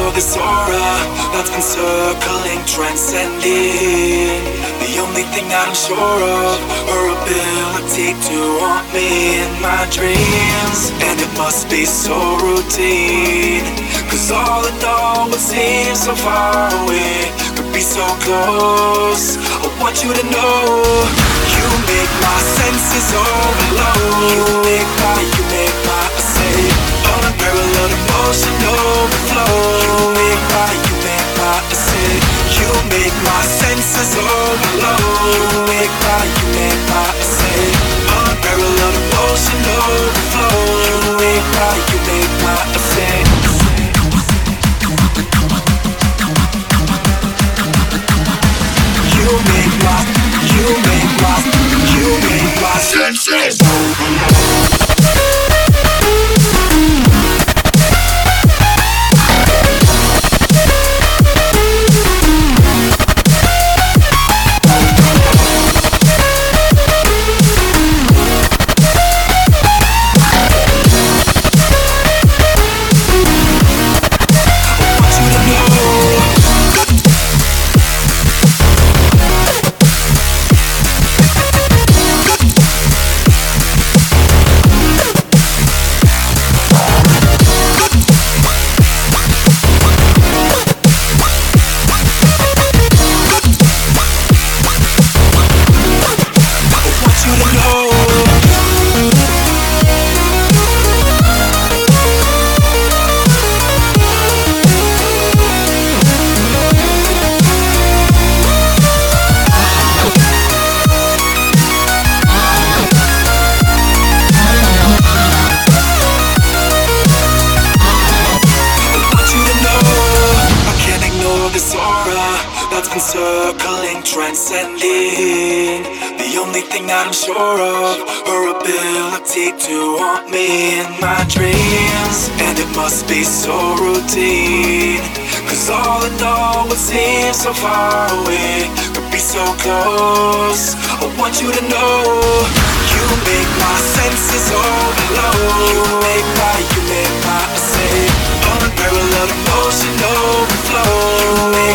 know this aura that's been circling, transcending. The only thing that I'm sure of, her ability to haunt me in my dreams. And it must be so routine, cause all in all what seems so far away could be so close. I want you to know, you make my senses overload. You make my, I say, unparalleled emotion overflow. You make my, I say, you make my senses overload. You make my, I say, unparalleled emotion overflow. You make my, I say. You make my senses overload. That's been circling, transcending. The only thing that I'm sure of, her ability to haunt me in my dreams. And it must be so routine, cause all in all what seems so far away could be so close. I want you to know, you make my senses overload. You make my, I say, unparalleled emotion overflow.